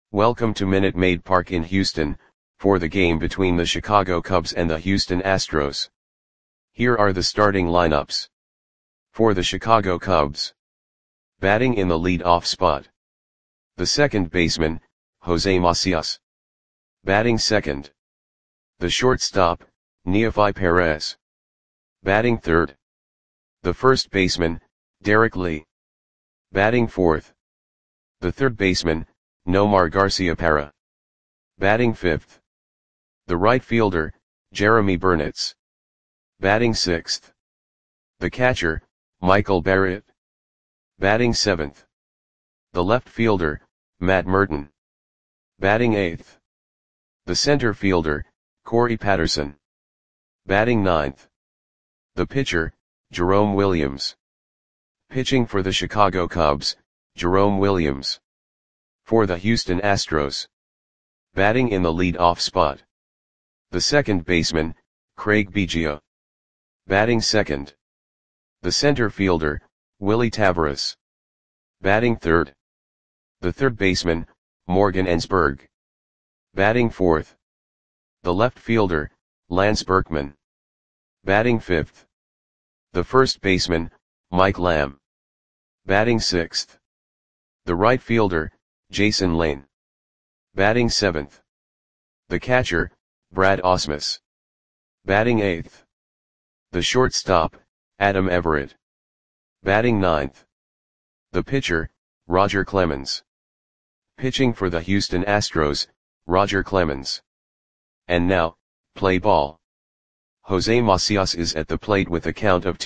Welcome to Minute Maid Park in Houston, for the game between the Chicago Cubs and the Houston Astros. Here are the starting lineups. For the Chicago Cubs. Batting in the lead-off spot. The second baseman, Jose Macias. Batting second. The shortstop, Neofy Perez. Batting third. The first baseman, Derek Lee. Batting fourth. The third baseman, Nomar Garciaparra. Batting fifth. The right fielder, Jeremy Burnitz. Batting sixth. The catcher, Michael Barrett. Batting seventh. The left fielder, Matt Merton. Batting eighth. The center fielder, Corey Patterson. Batting ninth. The pitcher, Jerome Williams. Pitching for the Chicago Cubs, Jerome Williams. For the Houston Astros. Batting in the lead-off spot. The second baseman, Craig Biggio. Batting second. The center fielder, Willy Taveras. Batting third. The third baseman, Morgan Ensberg. Batting fourth. The left fielder, Lance Berkman. Batting fifth. The first baseman, Mike Lamb. Batting sixth. The right fielder, Jason Lane. Batting seventh. The catcher, Brad Ausmus. Batting eighth. The shortstop, Adam Everett. Batting ninth. The pitcher, Roger Clemens. Pitching for the Houston Astros, Roger Clemens. And now, play ball. Jose Macias is at the plate with a count of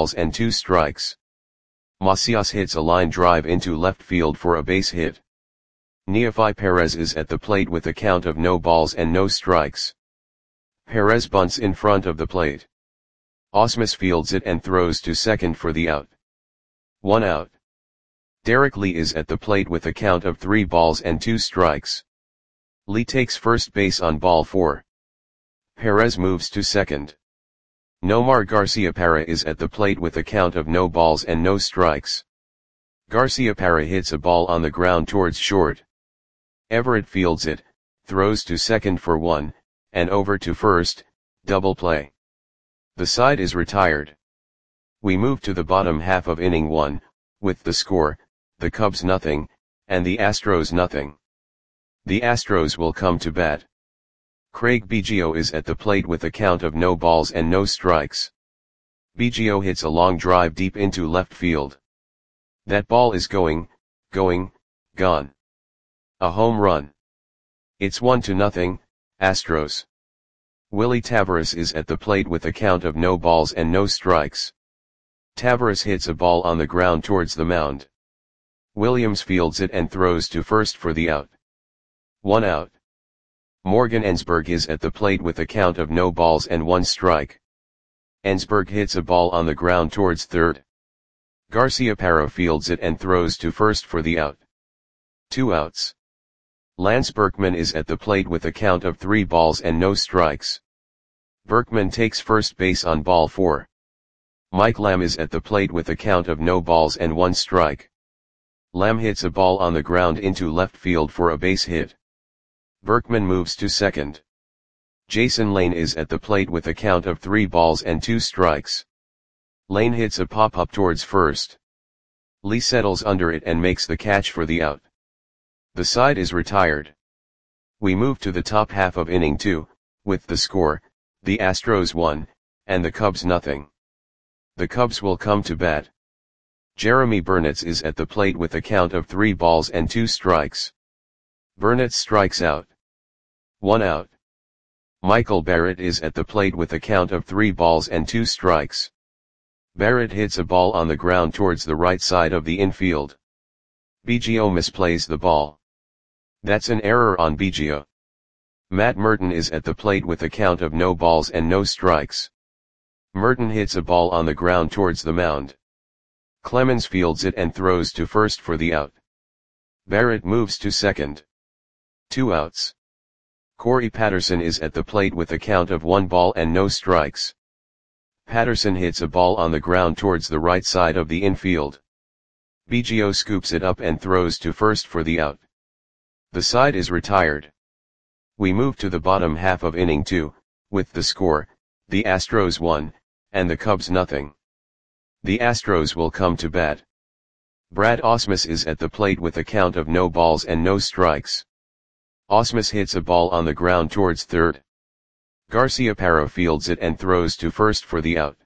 2-2. Macias hits a line drive into left field for a base hit. Neofy Perez is at the plate with a count of 0-0. Perez bunts in front of the plate. Ausmus fields it and throws to second for the out. 1 out. Derek Lee is at the plate with a count of 3-2. Lee takes first base on ball 4. Perez moves to second. Nomar Garciaparra is at the plate with a count of 0-0. Garciaparra hits a ball on the ground towards short. Everett fields it, throws to second for 1, and over to first, double play. The side is retired. We move to the bottom half of inning 1, with the score, the Cubs 0, and the Astros 0. The Astros will come to bat. Craig Biggio is at the plate with a count of 0-0. Biggio hits a long drive deep into left field. That ball is going, gone. A home run. It's 1-0, Astros. Willy Taveras is at the plate with a count of 0-0. Taveras hits a ball on the ground towards the mound. Williams fields it and throws to first for the out. 1 out. Morgan Ensberg is at the plate with a count of 0-1. Ensberg hits a ball on the ground towards third. Garciaparra fields it and throws to first for the out. 2 outs. Lance Berkman is at the plate with a count of 3-0. Berkman takes first base on ball 4. Mike Lamb is at the plate with a count of 0-1. Lamb hits a ball on the ground into left field for a base hit. Berkman moves to second. Jason Lane is at the plate with a count of 3-2. Lane hits a pop-up towards first. Lee settles under it and makes the catch for the out. The side is retired. We move to the top half of inning 2, with the score, the Astros 1, and the Cubs 0. The Cubs will come to bat. Jeremy Burnitz is at the plate with a count of 3-2. Burnitz strikes out. 1 out. Michael Barrett is at the plate with a count of 3-2. Barrett hits a ball on the ground towards the right side of the infield. Biggio misplays the ball. That's an error on Biggio. Matt Merton is at the plate with a count of 0-0. Merton hits a ball on the ground towards the mound. Clemens fields it and throws to first for the out. Barrett moves to second. 2 outs. Corey Patterson is at the plate with a count of 1-0. Patterson hits a ball on the ground towards the right side of the infield. Biggio scoops it up and throws to first for the out. The side is retired. We move to the bottom half of inning 2, with the score, the Astros 1, and the Cubs nothing. The Astros will come to bat. Brad Ausmus is at the plate with a count of no balls and no strikes. Ausmus hits a ball on the ground towards third. Garciaparra fields it and throws to first for the out.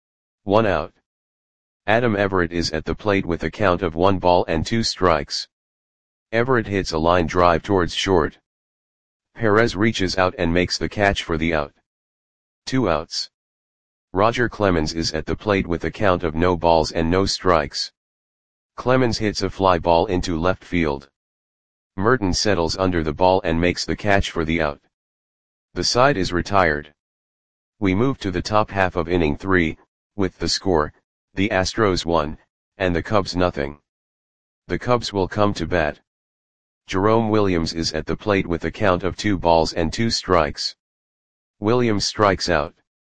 1 out. Adam Everett is at the plate with a count of 1 ball and 2 strikes. Everett hits a line drive towards short. Perez reaches out and makes the catch for the out. 2 outs. Roger Clemens is at the plate with a count of no balls and no strikes. Clemens hits a fly ball into left field. Merton settles under the ball and makes the catch for the out. The side is retired. We move to the top half of inning 3, with the score, the Astros 1, and the Cubs nothing. The Cubs will come to bat. Jerome Williams is at the plate with a count of 2 balls and 2 strikes. Williams strikes out.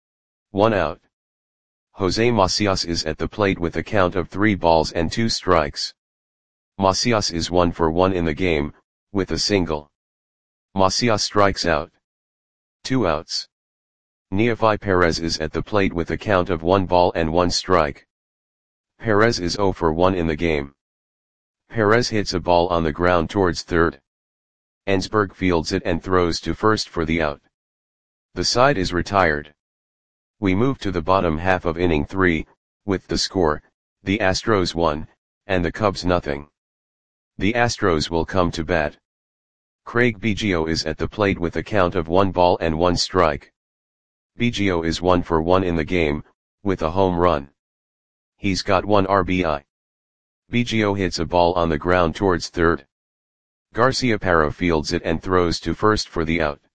1 out. Jose Macias is at the plate with a count of 3 balls and 2 strikes. Macias is 1 for 1 in the game, with a single. Macias strikes out. 2 outs. Neefi Perez is at the plate with a count of 1 ball and 1 strike. Perez is 0 for 1 in the game. Perez hits a ball on the ground towards third. Ensberg fields it and throws to first for the out. The side is retired. We move to the bottom half of inning 3, with the score, the Astros 1, and the Cubs nothing. The Astros will come to bat. Craig Biggio is at the plate with a count of 1 ball and 1 strike. Biggio is 1 for 1 in the game, with a home run. He's got 1 RBI. Biggio hits a ball on the ground towards third. Garciaparra fields it and throws to first for the out.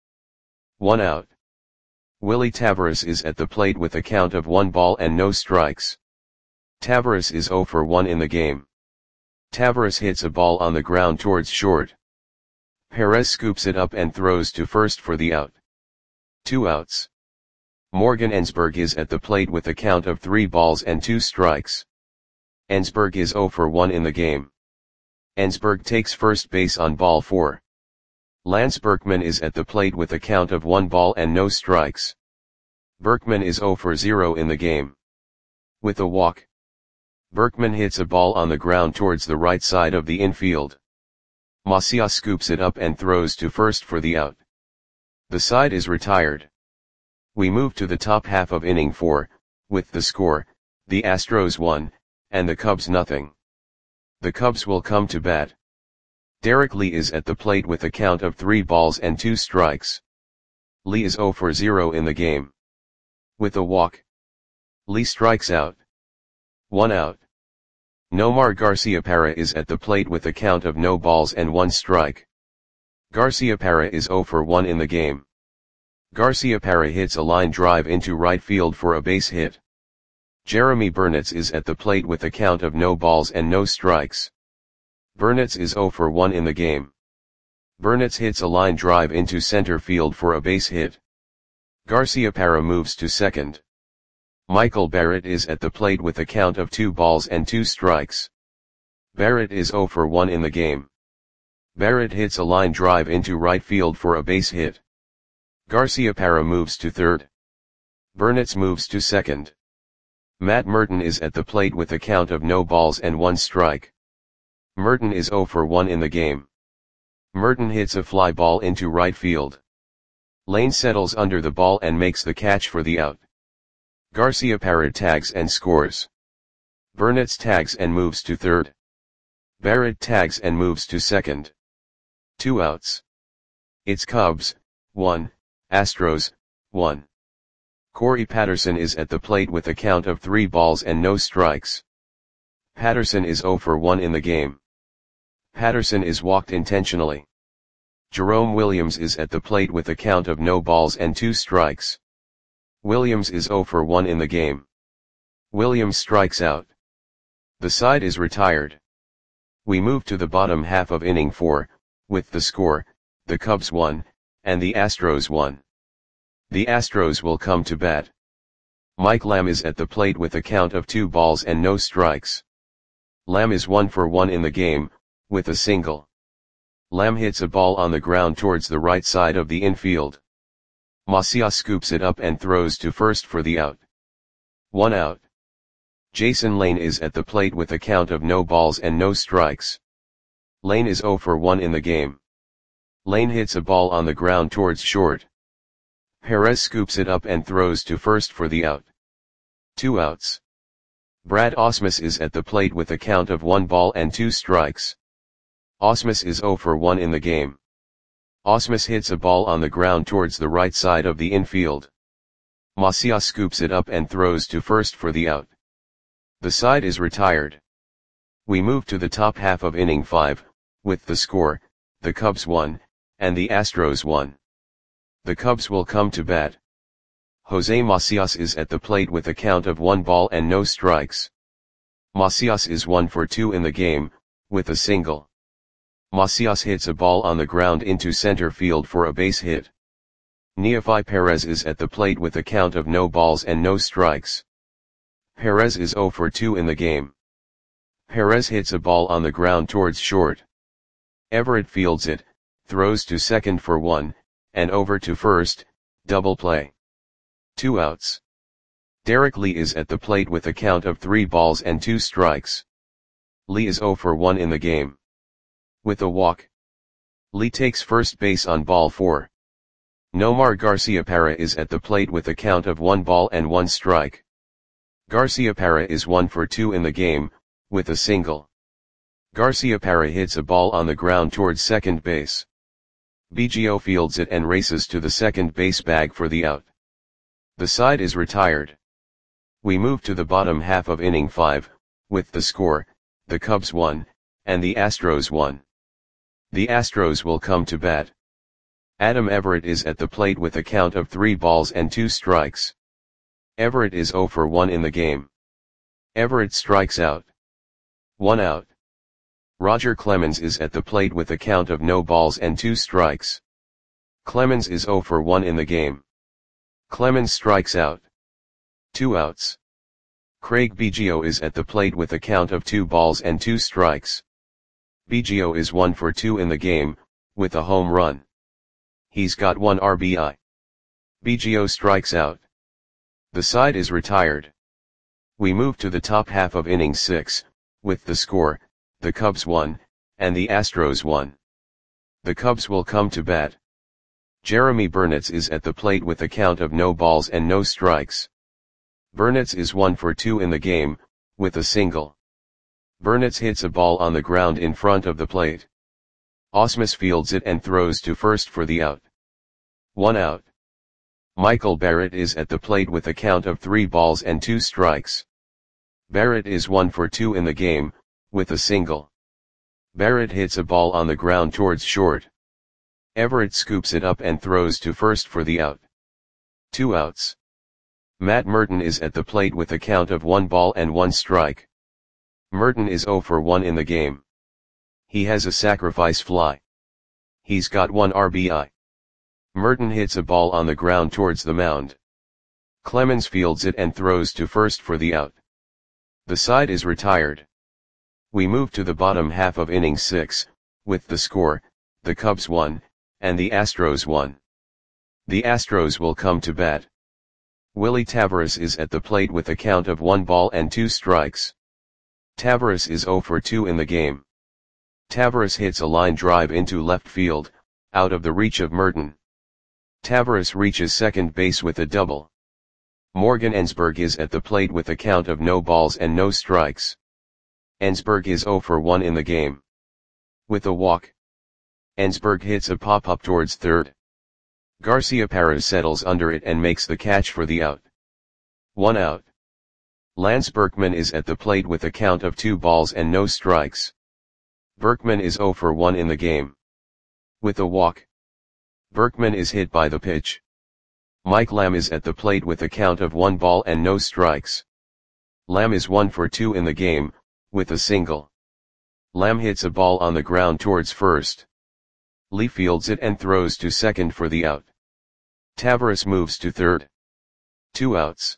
1 out. Willie Taveras is at the plate with a count of 1 ball and no strikes. Taveras is 0 for 1 in the game. Taveras hits a ball on the ground towards short. Perez scoops it up and throws to first for the out. 2 outs. Morgan Ensberg is at the plate with a count of 3 balls and 2 strikes. Ensberg is 0 for 1 in the game. Ensberg takes first base on ball 4. Lance Berkman is at the plate with a count of 1 ball and no strikes. Berkman is 0 for 0 in the game. With a walk. Berkman hits a ball on the ground towards the right side of the infield. Macias scoops it up and throws to first for the out. The side is retired. We move to the top half of inning 4, with the score, the Astros 1, and the Cubs nothing. The Cubs will come to bat. Derek Lee is at the plate with a count of 3 balls and 2 strikes. Lee is 0 for 0 in the game. With a walk. Lee strikes out. 1 out. Nomar Garciaparra is at the plate with a count of no balls and 1 strike. Garciaparra is 0 for 1 in the game. Garciaparra hits a line drive into right field for a base hit. Jeremy Burnitz is at the plate with a count of no balls and no strikes. Burnitz is 0 for 1 in the game. Burnitz hits a line drive into center field for a base hit. Garciaparra moves to second. Michael Barrett is at the plate with a count of 2 balls and 2 strikes. Barrett is 0 for 1 in the game. Barrett hits a line drive into right field for a base hit. Garciaparra moves to third. Burnitz moves to second. Matt Merton is at the plate with a count of no balls and 1 strike. Merton is 0 for 1 in the game. Merton hits a fly ball into right field. Lane settles under the ball and makes the catch for the out. Garciaparra tags and scores. Burnitz tags and moves to third. Barrett tags and moves to second. 2 outs. It's Cubs, 1, Astros, 1. Corey Patterson is at the plate with a count of 3 balls and no strikes. Patterson is 0 for 1 in the game. Patterson is walked intentionally. Jerome Williams is at the plate with a count of no balls and 2 strikes. Williams is 0 for 1 in the game. Williams strikes out. The side is retired. We move to the bottom half of inning 4, with the score, the Cubs 1, and the Astros 1. The Astros will come to bat. Mike Lamb is at the plate with a count of 2 balls and no strikes. Lamb is 1 for 1 in the game, with a single. Lam hits a ball on the ground towards the right side of the infield. Macias scoops it up and throws to first for the out. 1 out. Jason Lane is at the plate with a count of no balls and no strikes. Lane is 0 for 1 in the game. Lane hits a ball on the ground towards short. Perez scoops it up and throws to first for the out. 2 outs. Brad Ausmus is at the plate with a count of 1 ball and 2 strikes. Ausmus is 0 for 1 in the game. Ausmus hits a ball on the ground towards the right side of the infield. Macias scoops it up and throws to first for the out. The side is retired. We move to the top half of inning 5, with the score, the Cubs 1, and the Astros 1. The Cubs will come to bat. Jose Macias is at the plate with a count of 1 ball and no strikes. Macias is 1 for 2 in the game, with a single. Macias hits a ball on the ground into center field for a base hit. Neefi Perez is at the plate with a count of no balls and no strikes. Perez is 0 for 2 in the game. Perez hits a ball on the ground towards short. Everett fields it, throws to second for 1, and over to first, double play. 2 outs. Derek Lee is at the plate with a count of 3 balls and 2 strikes. Lee is 0 for 1 in the game. With a walk, Lee takes first base on ball 4. Nomar Garciaparra is at the plate with a count of 1 ball and 1 strike. Garciaparra is 1 for 2 in the game, with a single. Garciaparra hits a ball on the ground towards second base. Biggio fields it and races to the second base bag for the out. The side is retired. We move to the bottom half of inning 5, with the score, the Cubs 1, and the Astros 1. The Astros will come to bat. Adam Everett is at the plate with a count of 3 balls and 2 strikes. Everett is 0 for 1 in the game. Everett strikes out. 1 out. Roger Clemens is at the plate with a count of no balls and 2 strikes. Clemens is 0 for 1 in the game. Clemens strikes out. 2 outs. Craig Biggio is at the plate with a count of 2 balls and 2 strikes. Biggio is 1 for 2 in the game, with a home run. He's got 1 RBI. Biggio strikes out. The side is retired. We move to the top half of inning 6, with the score, the Cubs 1, and the Astros 1. The Cubs will come to bat. Jeremy Burnitz is at the plate with a count of no balls and no strikes. Burnitz is 1 for 2 in the game, with a single. Burnitz hits a ball on the ground in front of the plate. Ausmus fields it and throws to first for the out. 1 out. Michael Barrett is at the plate with a count of 3 balls and 2 strikes. Barrett is 1 for 2 in the game, with a single. Barrett hits a ball on the ground towards short. Everett scoops it up and throws to first for the out. 2 outs. Matt Merton is at the plate with a count of 1 ball and 1 strike. Merton is 0 for 1 in the game. He has a sacrifice fly. He's got 1 RBI. Merton hits a ball on the ground towards the mound. Clemens fields it and throws to first for the out. The side is retired. We move to the bottom half of inning 6, with the score, the Cubs 1, and the Astros 1. The Astros will come to bat. Willie Taveras is at the plate with a count of 1 ball and 2 strikes. Taveras is 0 for 2 in the game. Taveras hits a line drive into left field, out of the reach of Merton. Taveras reaches second base with a double. Morgan Ensberg is at the plate with a count of no balls and no strikes. Ensberg is 0 for 1 in the game. With a walk, Ensberg hits a pop-up towards third. Garciaparra settles under it and makes the catch for the out. 1 out. Lance Berkman is at the plate with a count of 2 balls and no strikes. Berkman is 0 for 1 in the game. With a walk, Berkman is hit by the pitch. Mike Lamb is at the plate with a count of 1 ball and no strikes. Lamb is 1 for 2 in the game, with a single. Lamb hits a ball on the ground towards first. Lee fields it and throws to second for the out. Taveras moves to third. 2 outs.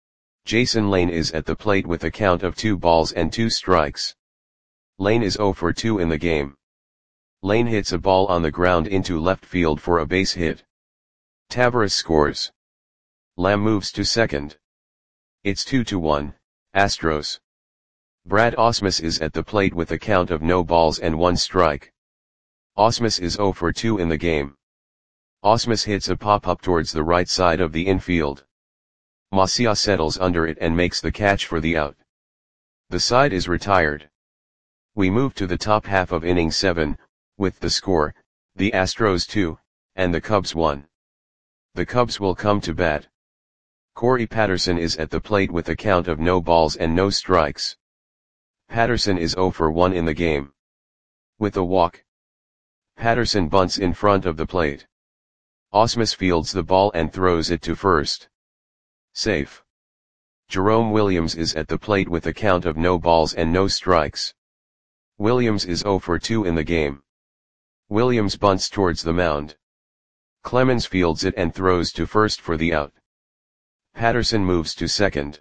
Jason Lane is at the plate with a count of 2 balls and 2 strikes. Lane is 0 for 2 in the game. Lane hits a ball on the ground into left field for a base hit. Taveras scores. Lamb moves to second. It's 2-1, Astros. Brad Ausmus is at the plate with a count of no balls and 1 strike. Ausmus is 0 for 2 in the game. Ausmus hits a pop-up towards the right side of the infield. Macias settles under it and makes the catch for the out. The side is retired. We move to the top half of inning 7, with the score, the Astros 2, and the Cubs 1. The Cubs will come to bat. Corey Patterson is at the plate with a count of no balls and no strikes. Patterson is 0 for 1 in the game. With a walk, Patterson bunts in front of the plate. Ausmus fields the ball and throws it to first. Safe. Jerome Williams is at the plate with a count of no balls and no strikes. Williams is 0 for 2 in the game. Williams bunts towards the mound. Clemens fields it and throws to first for the out. Patterson moves to second.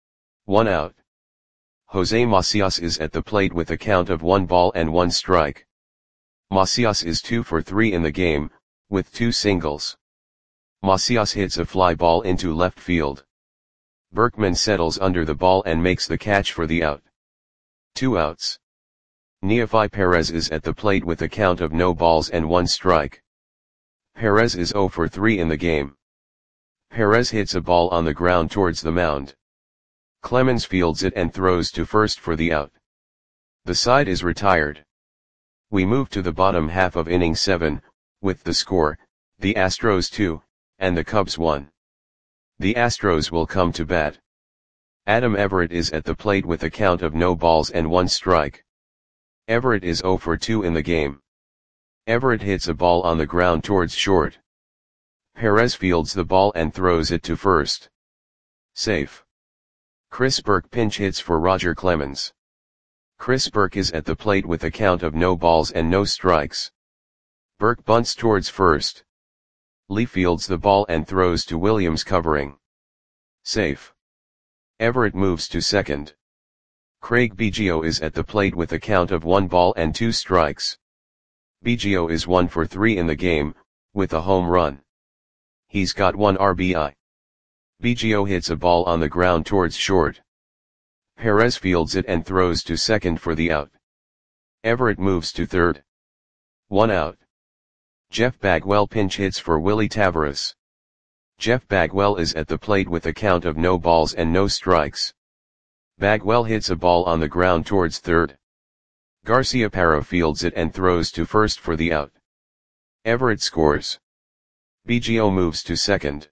1 out. Jose Macias is at the plate with a count of 1 ball and 1 strike. Macias is 2 for 3 in the game, with 2 singles. Macias hits a fly ball into left field. Berkman settles under the ball and makes the catch for the out. 2 outs. Neefi Perez is at the plate with a count of no balls and 1 strike. Perez is 0 for 3 in the game. Perez hits a ball on the ground towards the mound. Clemens fields it and throws to first for the out. The side is retired. We move to the bottom half of inning 7, with the score, the Astros 2, and the Cubs 1. The Astros will come to bat. Adam Everett is at the plate with a count of no balls and 1 strike. Everett is 0 for 2 in the game. Everett hits a ball on the ground towards short. Perez fields the ball and throws it to first. Safe. Chris Burke pinch hits for Roger Clemens. Chris Burke is at the plate with a count of no balls and no strikes. Burke bunts towards first. Lee fields the ball and throws to Williams covering. Safe. Everett moves to second. Craig Biggio is at the plate with a count of 1 ball and 2 strikes. Biggio is 1 for 3 in the game, with a home run. He's got 1 RBI. Biggio hits a ball on the ground towards short. Perez fields it and throws to second for the out. Everett moves to third. 1 out. Jeff Bagwell pinch hits for Willie Taveras. Jeff Bagwell is at the plate with a count of no balls and no strikes. Bagwell hits a ball on the ground towards third. Garciaparra fields it and throws to first for the out. Everett scores. Biggio moves to second.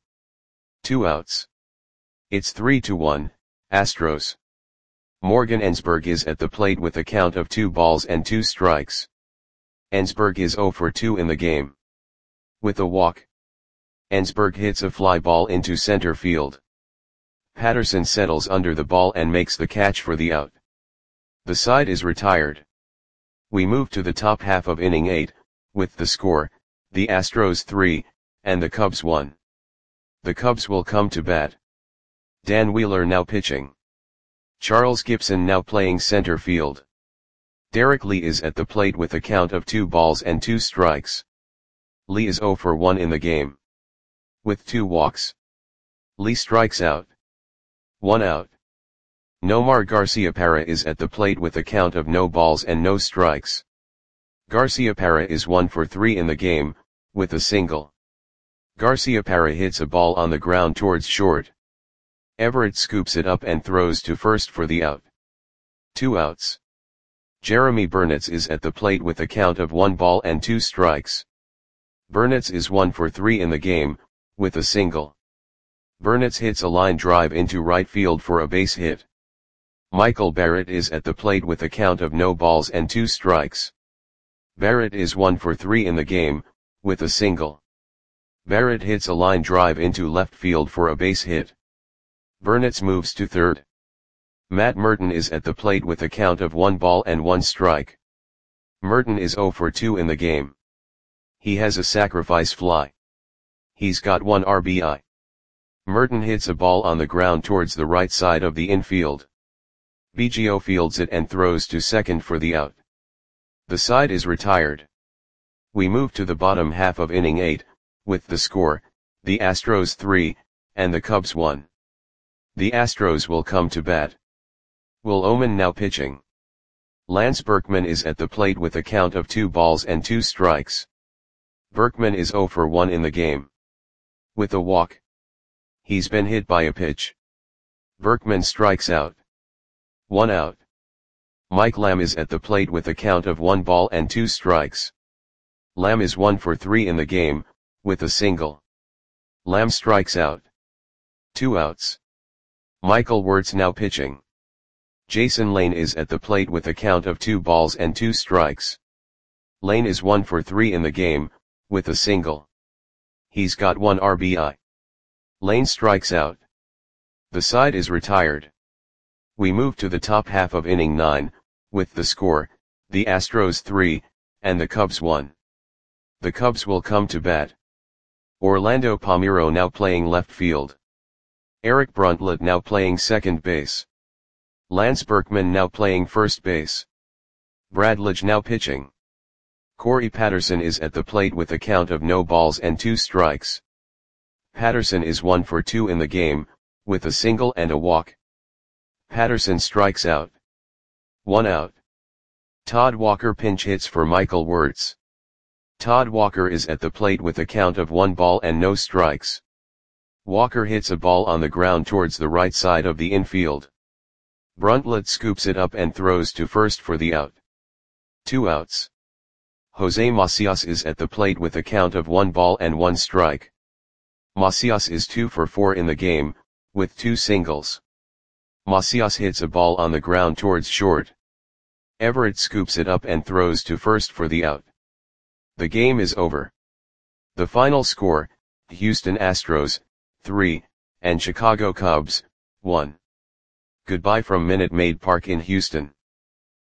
2 outs. It's 3-1, Astros. Morgan Ensberg is at the plate with a count of 2 balls and 2 strikes. Ensberg is 0 for 2 in the game. With a walk, Ensberg hits a fly ball into center field. Patterson settles under the ball and makes the catch for the out. The side is retired. We move to the top half of inning 8, with the score, the Astros 3, and the Cubs 1. The Cubs will come to bat. Dan Wheeler now pitching. Charles Gibson now playing center field. Derek Lee is at the plate with a count of 2 balls and 2 strikes. Lee is 0 for 1 in the game. With 2 walks. Lee strikes out. 1 out. Nomar Garciaparra is at the plate with a count of no balls and no strikes. Garciaparra is 1 for 3 in the game, with a single. Garciaparra hits a ball on the ground towards short. Everett scoops it up and throws to first for the out. 2 outs. Jeremy Burnitz is at the plate with a count of 1 ball and 2 strikes. Burnitz is 1 for 3 in the game, with a single. Burnitz hits a line drive into right field for a base hit. Michael Barrett is at the plate with a count of no balls and 2 strikes. Barrett is 1 for 3 in the game, with a single. Barrett hits a line drive into left field for a base hit. Burnitz moves to third. Matt Merton is at the plate with a count of 1 ball and 1 strike. Merton is 0 for 2 in the game. He has a sacrifice fly. He's got 1 RBI. Merton hits a ball on the ground towards the right side of the infield. Biggio fields it and throws to second for the out. The side is retired. We move to the bottom half of inning 8, with the score, the Astros 3, and the Cubs 1. The Astros will come to bat. Will Oman now pitching. Lance Berkman is at the plate with a count of 2 balls and 2 strikes. Berkman is 0 for 1 in the game. With a walk. He's been hit by a pitch. Berkman strikes out. 1 out. Mike Lamb is at the plate with a count of 1 ball and 2 strikes. Lamb is 1 for 3 in the game, with a single. Lamb strikes out. 2 outs. Michael Wirtz now pitching. Jason Lane is at the plate with a count of 2 balls and 2 strikes. Lane is 1 for 3 in the game, with a single. He's got 1 RBI. Lane strikes out. The side is retired. We move to the top half of inning 9, with the score, the Astros 3, and the Cubs 1. The Cubs will come to bat. Orlando Palmeiro now playing left field. Eric Bruntlett now playing second base. Lance Berkman now playing first base. Brad Lidge now pitching. Corey Patterson is at the plate with a count of no balls and 2 strikes. Patterson is 1 for 2 in the game, with a single and a walk. Patterson strikes out. 1 out. Todd Walker pinch hits for Michael Wirtz. Todd Walker is at the plate with a count of 1 ball and no strikes. Walker hits a ball on the ground towards the right side of the infield. Bruntlett scoops it up and throws to first for the out. 2 outs. Jose Macias is at the plate with a count of 1 ball and 1 strike. Macias is 2 for 4 in the game, with 2 singles. Macias hits a ball on the ground towards short. Everett scoops it up and throws to first for the out. The game is over. The final score, Houston Astros, 3, and Chicago Cubs, 1. Goodbye from Minute Maid Park in Houston.